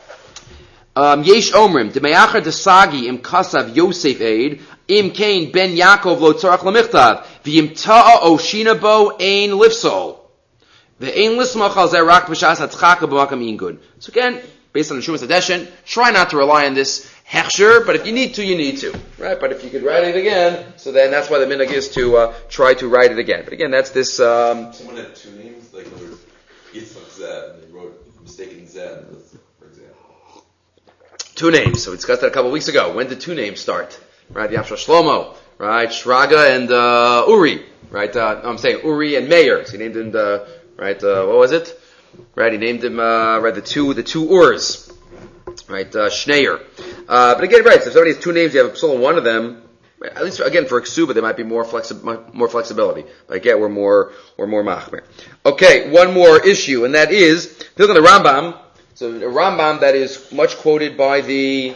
Um, Yesh Omrim, D'me'achar D'sagi im Kasav Yosef Eid, im Kain ben Yaakov lo tzarach l'michtav, v'im ta'a oshina bo ein lifsol. V'ein lismach al zerak b'shas hatzchaka b'makam ingud. So again, based on the Shumas Hadeshin, try not to rely on this hechsher, but if you need to, you need to. Right? But if you could write it again, so then that's why the minhag is to uh, try to write it again. But again, that's this... Um, Someone had two names, like there was Yitzchak Zed, and they wrote mistaken Zed, for example. Two names. So we discussed that a couple of weeks ago. When did two names start? Right? Yamshel Shlomo, right? Shraga and uh, Uri, right? Uh, I'm saying Uri and Meir. So he named him the, right? Uh, what was it? Right? He named him uh, right the two the two Urs, right? Uh, Shneir. Uh, but again, right? So if somebody has two names, you have a psul on one of them. At least again for a ksuba, there might be more flexi- more flexibility. But again, we're more we're more machmer. Okay, one more issue, and that is if you look at the Rambam. So the Rambam that is much quoted by the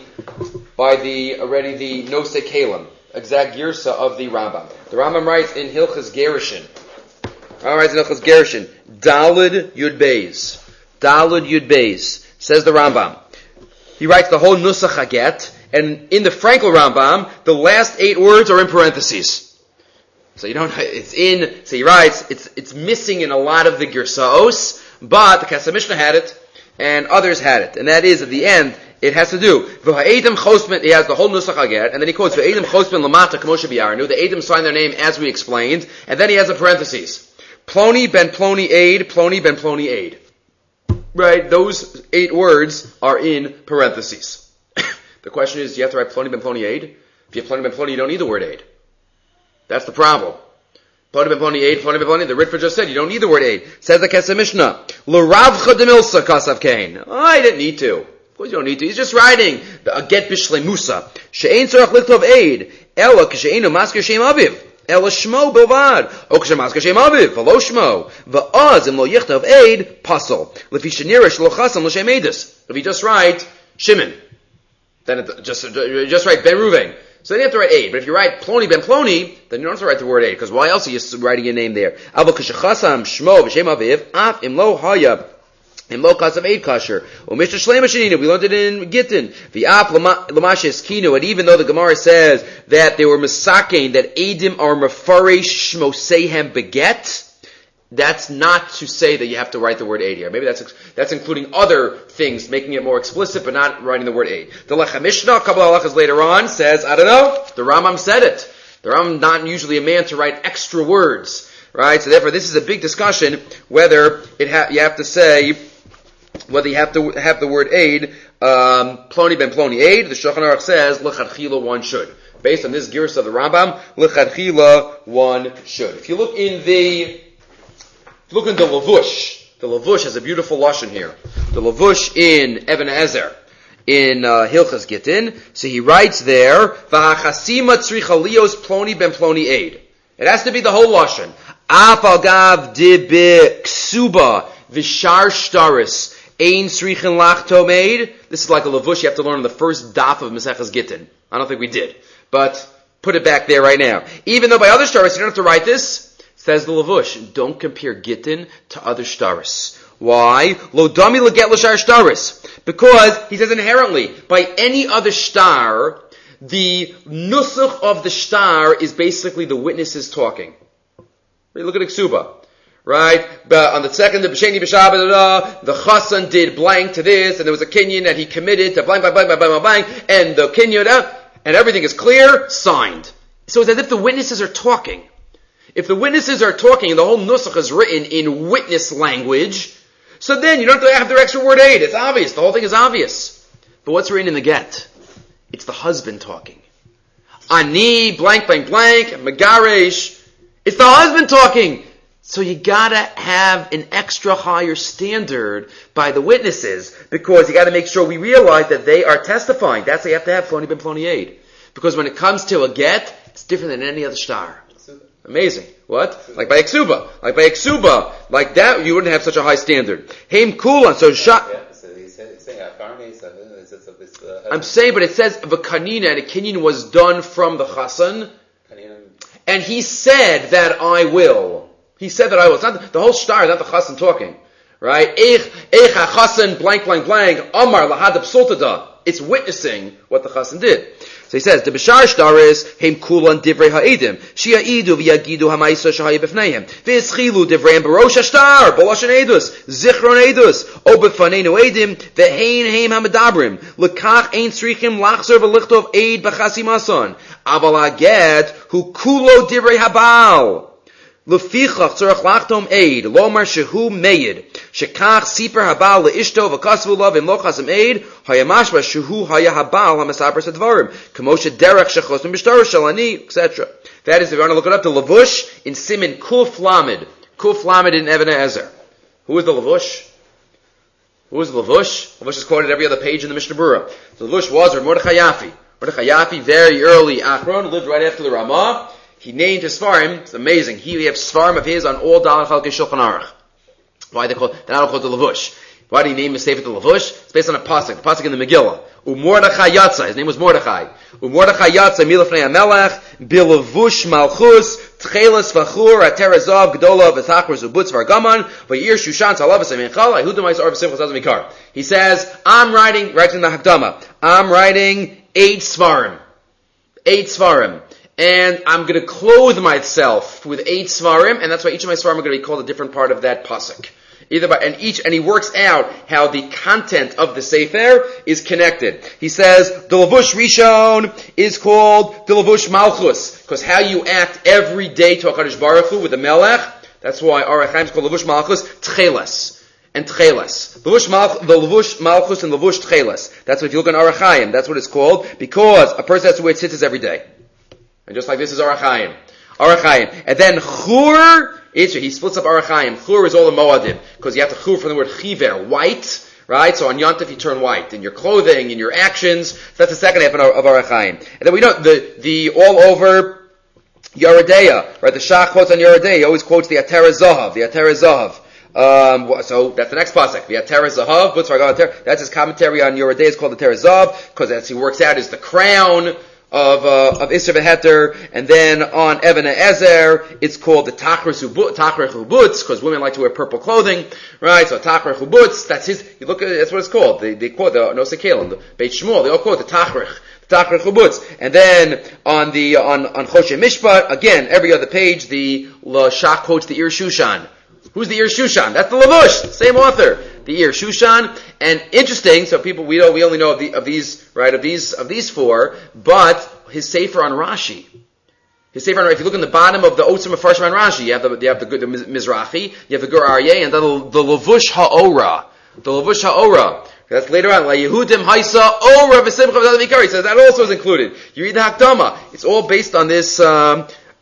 by the already the Nosei Kalim, exact girsa of the Rambam. The Rambam writes in Hilchas Gerushin. Rambam writes in Hilchas Gerushin, Dalid Yud Beis. Dalid Yud Beis. Says the Rambam. He writes the whole Nusach Haget. And in the Frankel Rambam, the last eight words are in parentheses. So you don't, it's in, so he writes, it's, it's missing in a lot of the Girsaos, but the Kesef Mishnah had it, and others had it. And that is, at the end, it has to do, V'ha'edim chosben, he has the whole Nusach Haget, and then he quotes, V'ha'edim chosben lamata k'moshe b'yarnu, the Edim sign their name as we explained, and then he has a parentheses. Ploni ben Ploni aid, Ploni ben Ploni aid. Right? Those eight words are in parentheses. The question is, do you have to write Ploni ben Ploni aid? If you have Ploni ben Ploni, you don't need the word aid. That's the problem. Ploni ben Ploni aid, Ploni ben Ploni, the Ritva just said, you don't need the word aid. Says the Kesef Mishnah, L'ravcha demilsa kasav kain. Oh, I didn't need to. Of course you don't need to. He's just writing, a get bishlei musa. She'ein tzarach lichtov aid, ela k'she'einu masker shem aviv. Ela shmo bilvad. O k'shemasker shem aviv, v'lo shmo. V'az im lo yichtav aid, pasol. L'fi shenira shlo chasam l'shem aidis. If you just write, Shimon. Then it just just write Ben Ruvain. So then you have to write aid. But if you write Ploni Ben Ploni, then you don't have to write the word aid, because why else are you writing your name there? Avo k'shechasam shmo v'shem aviv af im lo hayab im lo kasav aid kasher u'mishta shleima shenina. We learned it in Gittin. V'af l'mashes kinu. And even though the Gemara says that they were misakein, that aidim are mefaresh shmoseihem beget, that's not to say that you have to write the word aid here. Maybe that's that's including other things, making it more explicit, but not writing the word aid. The Lechem Mishnah, a couple of halachas later on, says, I don't know, the Rambam said it. The Rambam not usually a man to write extra words, right? So therefore, this is a big discussion whether it ha- you have to say, whether you have to have the word aid, um, Ploni ben Ploni aid. The Shulchan Aruch says, L'chadchila one should. Based on this girsa of the Rambam, L'chadchila one should. If you look in the Look in the Lavush. The Lavush has a beautiful lashon here. The Lavush in Even Ezer in uh, Hilchas Gittin. So he writes there, V'hachasima tzricha lios ploni ben ploni eid. It has to be the whole lashon. Af agav dibe ksuba v'shar shtaris ein tzrichin lachtom eid. This is like a lavush you have to learn on the first daf of Maseches Gittin. I don't think we did, but put it back there right now. Even though by other shtaris you don't have to write this, says the lavush, don't compare Gittin to other shtaris. Why? Lo dami leget l'shar shtaris. Because, he says inherently, by any other shtar, the nusach of the shtar is basically the witnesses talking. Look at Iksuba. Right? But on the second, the B'sheni B'shabbat, the Chassan did blank to this, and there was a kinyan that he committed to blank, blank, blank, blank, blank, blank, and the kinyan, and everything is clear, signed. So it's as if the witnesses are talking. If the witnesses are talking, and the whole nusach is written in witness language, so then you don't have to have the extra word aid. It's obvious. The whole thing is obvious. But what's written in the get? It's the husband talking. Ani, blank, blank, blank, Megaresh. It's the husband talking. So you gotta have an extra higher standard by the witnesses, because you gotta make sure we realize that they are testifying. That's why you have to have Ploni ben Ploni aid. Because when it comes to a get, it's different than any other star. Amazing. What? Like by Iksuba. Like by Iksuba. Like that, you wouldn't have such a high standard. Heim Kulan. So Shah. I'm saying, but it says V'kanina, and a kinyan was done from the Chassan. And he said that I will. He said that I will. It's not the whole star, not the Chassan talking. Right? Eich, eich ha-Chassan, blank, blank, blank, Amar lahadab sultada. It's witnessing what the Chassan did. So he says, the B'shar shtaris, heim kulan divrei ha'edim, shia'idu v'yagidu ha'maisa shahaya b'fneihem, v'yischilu divreim barosh ha'shtar, b'loshan edus, zichron edus, o b'faneinu edim, v'hein heim ha'medabrim, l'kach ein tzrichim lachzor v'lichtov eid b'chasimason, aval ha'get, hu kulo divrei ha'bal. Lefichach tzorach lachtom eid, lomar shehu meyid, shekach siper habal leishto v'kasvu lov im lochasem eid, hayamashba shehu haya habal hamasaber sedvarim, kamosha derech shechos m'bishtar shalani, et cetera. That is, if you want to look it up, the Lavush in Siman Kuf Lamed, Kuf Lamed in Even Ezer. Who is the Lavush? Who is the Lavush? Lavush is quoted every other page in the Mishnah Berurah. The Lavush was Mordechai Yafi. Mordechai Yafi, very early Achron, lived right after the Ramah. He named his Svarim. It's amazing. He has Svarim of his on all Dalach Chalkei Shulchan Aruch. Why they call they're not called the Lavush? Why did he name his Sefer the Lavush? It's based on a pasuk, the pasuk in the Megillah. Umordechai Yatza. His name was Mordechai. Umordechai Yatza milafnei Hamelech bilavush malchus tchelas v'chur aterazov gdola v'thachor zubutz v'argaman v'yir shushan salavas aminchal ahudamais arv simchas azmikar. He says, I'm writing, writing the Hakdama. I'm writing eight Svarim, eight Svarim. And I'm going to clothe myself with eight svarim, and that's why each of my svarim are going to be called a different part of that pasuk. Either by, and each, and he works out how the content of the sefer is connected. He says, the Lavush Rishon is called the Lavush Malchus, because how you act every day to HaKadosh Baruch Hu with the Melech, that's why Orach Chaim is called Lavush Malchus, Tcheles. And Tcheles. The Lavush Malchus and Lavush Tcheles. That's what, if you look on Orach Chaim, that's what it's called, because a person has to wear tzitzis every day. And just like this is Orach Chaim. Orach Chaim. And then Chur, he splits up Orach Chaim. Chur is all the Moadim. Because you have to Chur from the word Chiver, white. Right? So on Yontif you turn white. In your clothing, in your actions. So that's the second half of Orach Chaim. And then we know the, the all over Yeridea. Right? The Shach quotes on Yeridea. He always quotes the Atera Zahav. The Atera Zahav. Um, so that's the next pasuk. The Atera Zahav. That's his commentary on Yeridea. It's called the Atera Zahav. Because as he works out is the crown of uh, of Isser v'Heter, and then on Even Ezer, it's called the Tachrer Chubutz, because women like to wear purple clothing, right? So Tachrer Chubutz, that's his, you look at it, that's what it's called. They, they quote the Nosei Kalim, the Beit Shmuel, they all quote the Tachrer, the Tachrer Chubutz. And then on the, on, on Choshe Mishpat, again, every other page, the Shach quotes the Ir Shushan. Who's the Ir Shushan? That's the Lavush, same author. The Ir Shushan, and interesting. So people we know we only know of, the, of these right of these of these four, but his sefer on Rashi, his sefer on if you look in the bottom of the Otzim Mefarshim on Rashi, you have the you have the, the Mizrahi, you have the Gur Aryeh, and then the, the Lavush Ha'ora, the Lavush Ha'ora. That's later on. La Yehudim Haisa Ora V'Simcha V'Zadavikar. He says that also is included. You read the Hakdama. It's all based on this. Um,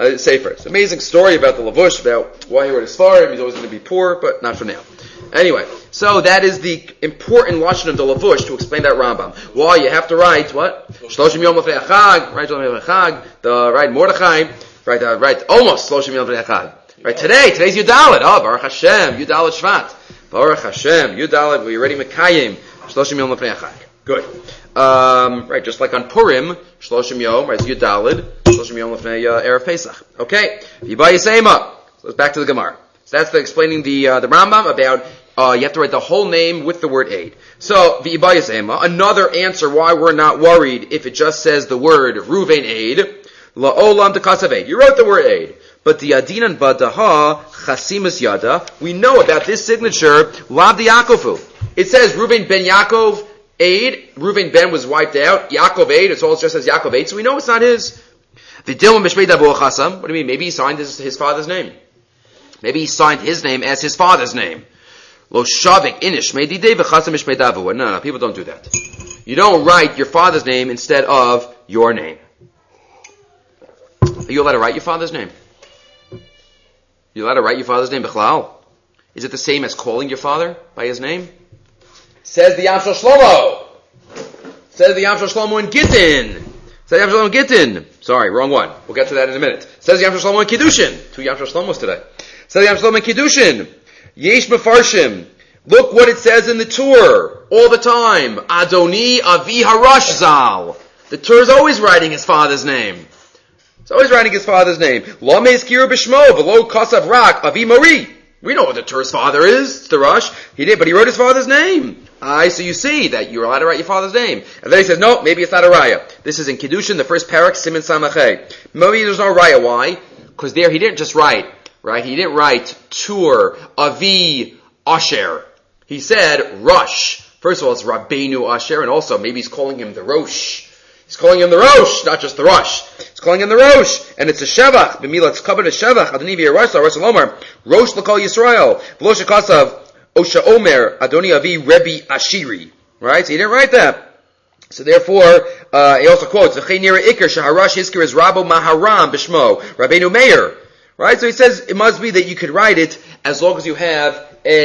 uh, Sefer. It's an amazing story about the Lavush, about why he wrote his Sfarim. He's always going to be poor, but not for now. Anyway, so that is the important lashon of the Lavush to explain that Rambam. Why you have to write what? Shloshim Yom Lefnei Chag, right? Shloshim Chag, the right Mordechai, right? Uh, right, almost Shloshim Yom Lefnei Chag. Right, today, today's Yudalit. Oh, Baruch Hashem, Yudalit Shvat. Baruch Hashem, Yudalit. We already Mekayim Shloshim Yom Lefnei Chag. Good. Um, right, just like on Purim, Shloshim Yom, right? Yudalit, Shloshim Yom Lefnei uh, Erev Pesach. Okay, V'yibai Yisema. So let's back to the Gemara. So that's the explaining the uh, the Rambam about. Uh, you have to write the whole name with the word aid. So, v'ibayis ema, another answer why we're not worried if it just says the word Ruvain aid, la'olam dekasav aid. You wrote the word aid. But the adinan badaha chasimus yada, we know about this signature, lav de Yakovu. It says Ruvain ben Yaakov aid, Ruvain ben was wiped out, Yaakov aid, it's all just says Yaakov aid, so we know it's not his. V'dilma b'shmei dabu chasam, what do you mean? Maybe he signed his, his father's name. Maybe he signed his name as his father's name. Lo shavik inish meididei v'chasam ish meidavu. No, no, people don't do that. You don't write your father's name instead of your name. Are you allowed to write your father's name? You allowed to write your father's name b'chlal? Is it the same as calling your father by his name? Says the Yam Shel Shlomo. Says the Yam Shel Shlomo in Gittin. Says the Yam Shel Shlomo in Gittin. Sorry, wrong one. We'll get to that in a minute. Says the Yam Shel Shlomo in Kiddushin. Two Yam Shel Shlomos today. Says the Yam Shel Shlomo in Kiddushin. Yesh mefarshim. Look what it says in the Tur all the time. Adoni Avi Harash Zal. The Tur is always writing his father's name. It's always writing his father's name. Lo meizkiru b'shmo v'lo kasav rak Avi Mori. We know what the Tur's father is. It's the Rush. He did, but he wrote his father's name. Aye, so you see that you're allowed to write your father's name. And then he says, no, maybe it's not a raya. This is in Kiddushin, the first parak, Siman Samachay. Maybe there's no raya. Why? Because there he didn't just write. Right? He didn't write Tur, Avi, Asher. He said Rush. First of all, it's Rabbeinu Asher, and also maybe he's calling him the Rosh. He's calling him the Rosh, not just the Rush. He's calling him the Rosh, and it's a Shevach. B'milat's covered a Shevach. Adoni v'Yerush, Rosh Lomar, Rosh l'kol Yisrael. V'lo shekasav, Osha Omer, Adoni Avi, Rebbe Ashiri. Right? So he didn't write that. So therefore, uh, he also quotes, V'chei nira ikar, shaharash hiskir is Rabbo Maharam, B'shmo, Rabbeinu Meir. Right? So he says it must be that you could write it as long as you have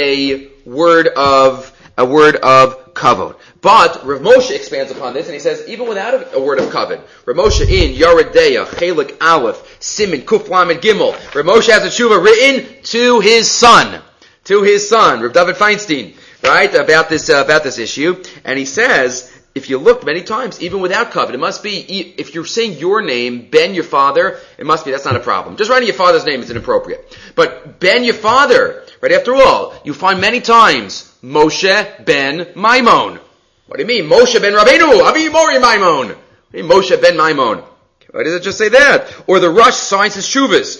a word of, a word of kavod. But Rav Moshe expands upon this and he says even without a, a word of kavod, Rav Moshe in Yaredeya, Chelik Aleph, Siman, Kuf Lamed Gimel, Rav Moshe has a tshuva written to his son, to his son, Rav David Feinstein, right, about this, uh, about this issue. And he says, if you look many times, even without kavod, it must be, if you're saying your name, Ben your father, it must be, that's not a problem. Just writing your father's name is inappropriate. But Ben your father, right, after all, you find many times, Moshe ben Maimon. What do you mean? Moshe ben Rabbeinu, Avi Mori Maimon. What do you mean, Moshe ben Maimon? Why does it just say that? Or the Rush signs his shuvas.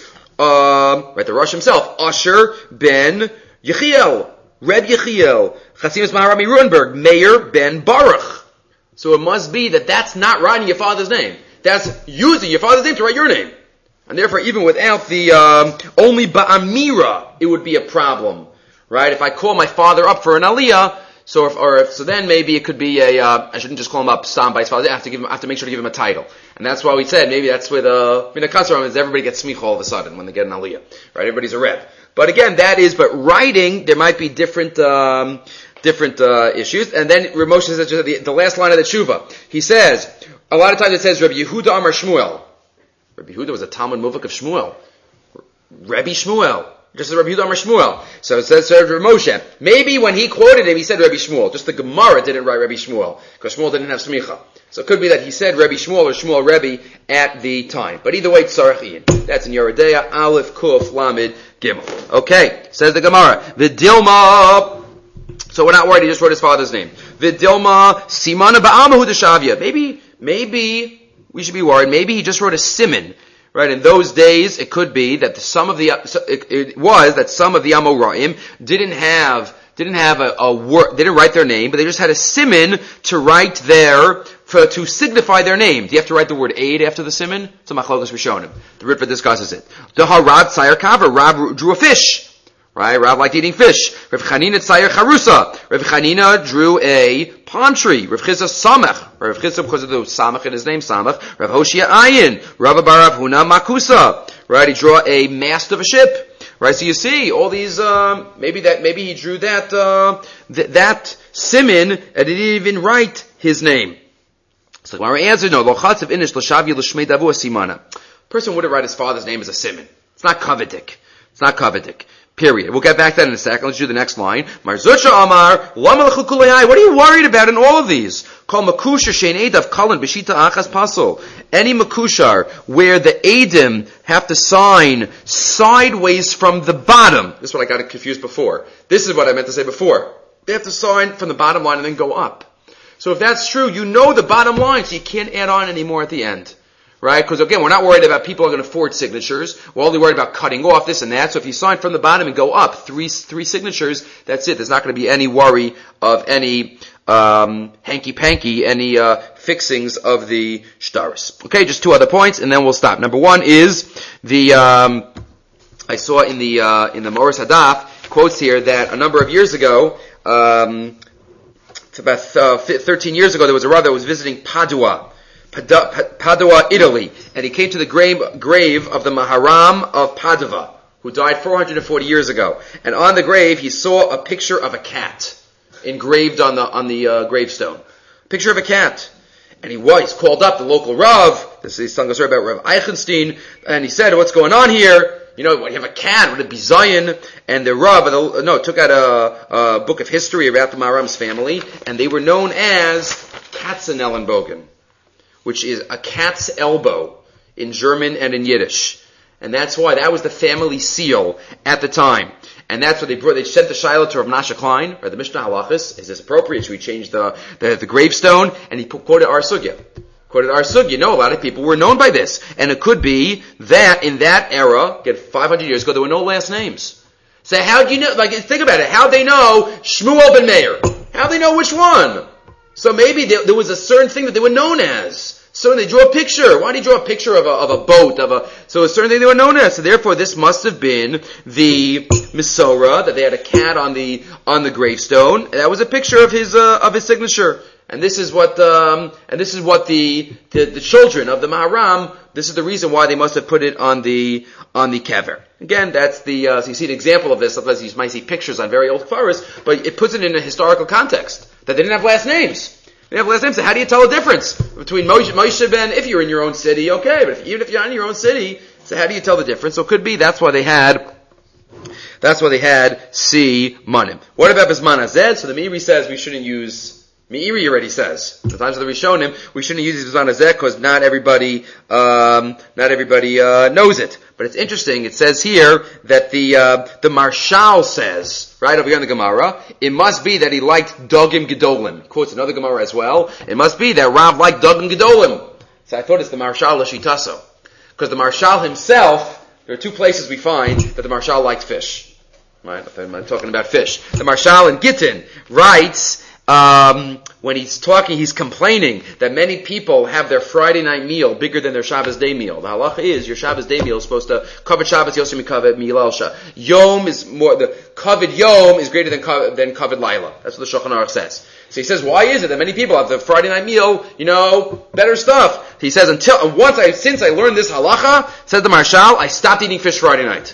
Um, right, the Rush himself, Asher ben Yechiel, Reb Yechiel, Chasimus Maharami Ruenberg, Meir ben Baruch. So it must be that that's not writing your father's name. That's using your father's name to write your name. And therefore, even without the, um, only ba'amira, it would be a problem. Right? If I call my father up for an aliyah, so if, or if, so then maybe it could be a, uh, I shouldn't just call him up Sam by his father. I have to give him, I have to make sure to give him a title. And that's why we said, maybe that's with, uh, Mina Kasram is everybody gets smicha all of a sudden when they get an aliyah. Right? Everybody's a reb. But again, that is, but writing, there might be different, um, different uh, issues. And then Rav Moshe says the, the last line of the tshuva. He says, a lot of times it says Rabbi Yehuda Amar Shmuel. Rabbi Yehuda was a Talmud Muvak of Shmuel. Rabbi Shmuel. Just as Rabbi Yehuda Amar Shmuel. So it says Rabbi Moshe. Maybe when he quoted him, he said Rabbi Shmuel. Just the Gemara didn't write Rabbi Shmuel. Because Shmuel didn't have smicha. So it could be that he said Rabbi Shmuel or Shmuel Rebbe at the time. But either way, Tzarech Ian. That's in Yeredeya, Aleph, Kuf, Lamed, Gimel. Okay, says the Gemara. Vidilma. So we're not worried, he just wrote his father's name. Vidilma Simana Ba'amahu Deshavya. Maybe, maybe we should be worried. Maybe he just wrote a siman. Right? In those days, it could be that some of the, it, it was that some of the Amoraim didn't have, didn't have a, a word, they didn't write their name, but they just had a siman to write their, for, to signify their name. Do you have to write the word aid after the siman? It's a machlokas rishonim. The Ritva discusses it. The Harab Tzayer Kaver, Rab drew a fish. Right? Rav liked eating fish. Rav Chanina Tzayer Charusa. Rav Chanina drew a palm tree. Rav Chizah Samach. Rav Chizah, because of the Samach in his name, Samach. Rav Hoshia Ayin. Rav Bar Rav Huna Makusa. right? He drew a mast of a ship, right? So you see all these. Um, maybe that. Maybe he drew that. Uh, th- that siman, and he didn't even write his name. So our answer, no. Lochatzav inish l'shavi l'shmei davu simana. Person wouldn't write his father's name as a siman. It's not covetic. It's not covetic. Period. We'll get back to that in a second. Let's do the next line. Marzusha Amar, Lama l'chukulei. What are you worried about in all of these? Call makusha shein edav kalan b'shita achas pasol. Any makushar where the edim have to sign sideways from the bottom. This is what I got confused before. This is what I meant to say before. They have to sign from the bottom line and then go up. So if that's true, you know the bottom line, so you can't add on anymore at the end. Right? Because again, we're not worried about people are going to forge signatures. We're only worried about cutting off this and that. So if you sign from the bottom and go up three three signatures, that's it. There's not going to be any worry of any um hanky-panky, any uh fixings of the shtaris. Okay, just two other points, and then we'll stop. Number one is the um I saw in the uh in the Moritz Hadaf quotes here that a number of years ago, um it's about uh, thirteen years ago, there was a Rav that was visiting Padua. Padua, Italy, and he came to the grave, grave of the Maharam of Padua, who died four hundred forty years ago. And on the grave, he saw a picture of a cat engraved on the on the uh, gravestone. Picture of a cat. And he was called up the local Rav. This is telling us about Rav Eichenstein, and he said, "What's going on here? You know, when you have a cat, would it be Zion?" And the Rav, no, took out a, a book of history about the Maharam's family, and they were known as Katzenellenbogen, which is a cat's elbow in German and in Yiddish. And that's why that was the family seal at the time. And that's what they brought. They sent the Shiloh to Rav Nasha Klein, or the Mishnah Halachas. Is this appropriate? Should we change the, the, the gravestone? And he quoted our sugya. Quoted our sugya. You know, a lot of people were known by this. And it could be that in that era, again, five hundred years ago, there were no last names. So how do you know, like, think about it. How'd they know Shmuel ben Meir? How'd they know which one? So maybe there, there was a certain thing that they were known as. So they drew a picture. Why did he draw a picture of a, of a boat, of a, so a certain thing they were known as. So therefore this must have been the Misora, that they had a cat on the, on the gravestone. And that was a picture of his, uh, of his signature. And this is what, um, and this is what the, the, the children of the Maharam, this is the reason why they must have put it on the, on the kever. Again, that's the, uh, so you see an example of this, sometimes you might see pictures on very old keveros, but it puts it in a historical context, that they didn't have last names. They have last names, so how do you tell the difference between Moshe, Moshe ben, if you're in your own city, okay, but if, even if you're not in your own city, so how do you tell the difference? So it could be, that's why they had, that's why they had C Manim. What about Bisman Hazed? So the Meiri says we shouldn't use, Meiri already says, at the times of the Rishonim, we shouldn't use Bisman Hazed because not everybody, um, not everybody, uh, knows it. But it's interesting, it says here that the, uh, the Marshal says, right over here in the Gemara, it must be that he liked Dogim Gedolim. Quotes another Gemara as well. It must be that Rav liked Dogim Gedolim. So I thought it's the Marshal Lashitaso. Because the Marshal himself, there are two places we find that the Marshal liked fish. Right? I'm talking about fish. The Marshal in Gittin writes, Um, when he's talking, he's complaining that many people have their Friday night meal bigger than their Shabbos day meal. The halacha is your Shabbos day meal is supposed to cover Shabbos Yosem Kavod Milal Shah. Yom is more the covered Yom is greater than than covered Laila. That's what the Shulchan Aruch says. So he says, why is it that many people have the Friday night meal, you know, better stuff? He says, until once I since I learned this halacha, says the Marshal, I stopped eating fish Friday night.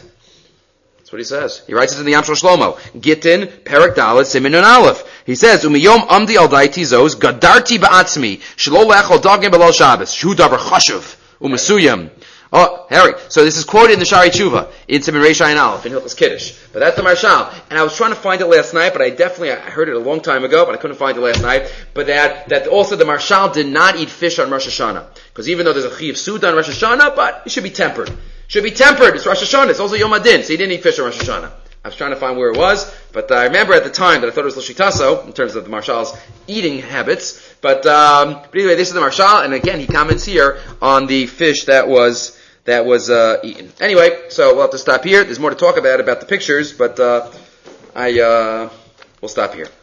What he says. He writes it in the Yam Shel Shlomo. Gittin, Perek Dalet, Simin and Aleph. He says, Umiyom amdi al daiti zos, gadarti ba'atzmi, shelo le'echol dagim belal Shabbos, shu davar chashuv, umasuyam. Oh, Harry. So this is quoted in the Shari Tshuva, in Simin Reish Ayin Aleph, in Hilchos Kiddush. But that's the Marshal. And I was trying to find it last night, but I definitely, I heard it a long time ago, but I couldn't find it last night. But that, that also the Marshal did not eat fish on Rosh Hashanah. Because even though there's a Chiv Suda on Rosh Hashanah, but it should be tempered. Should be tempered. It's Rosh Hashanah. It's also Yom Adin. So he didn't eat fish on Rosh Hashanah. I was trying to find where it was, but I remember at the time that I thought it was L'Shitaso, in terms of the Marshal's eating habits. But, um, but anyway, this is the Marshal, and again, he comments here on the fish that was, that was, uh, eaten. Anyway, so we'll have to stop here. There's more to talk about, about the pictures, but, uh, I, uh, we'll stop here.